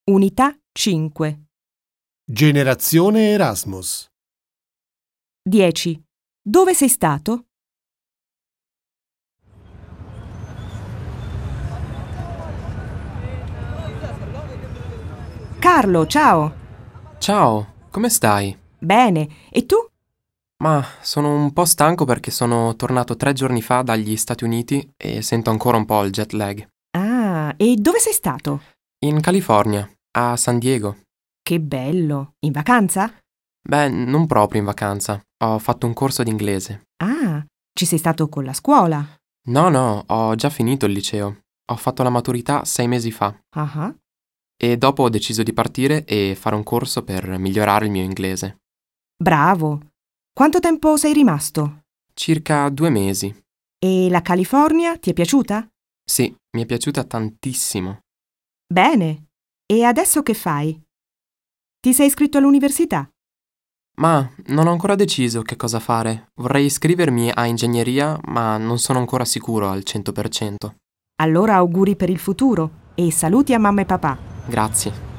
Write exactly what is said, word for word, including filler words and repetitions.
Unità cinque. Generazione Erasmus. dieci. Dove sei stato? Carlo, ciao. Ciao, come stai? Bene. E tu? Ma sono un po' stanco perché sono tornato tre giorni fa dagli Stati Uniti e sento ancora un po' il jet lag. Ah, e dove sei stato? In California, a San Diego. Che bello. In vacanza? Beh, non proprio in vacanza. Ho fatto un corso di inglese. Ah, ci sei stato con la scuola? No, no, ho già finito il liceo. Ho fatto la maturità sei mesi fa. Ah, ah. E dopo ho deciso di partire e fare un corso per migliorare il mio inglese. Bravo. Quanto tempo sei rimasto? Circa due mesi. E la California ti è piaciuta? Sì, mi è piaciuta tantissimo. Bene. E adesso che fai? Ti sei iscritto all'università? Ma non ho ancora deciso che cosa fare. Vorrei iscrivermi a ingegneria, ma non sono ancora sicuro al cento per cento. Allora auguri per il futuro e saluti a mamma e papà. Grazie.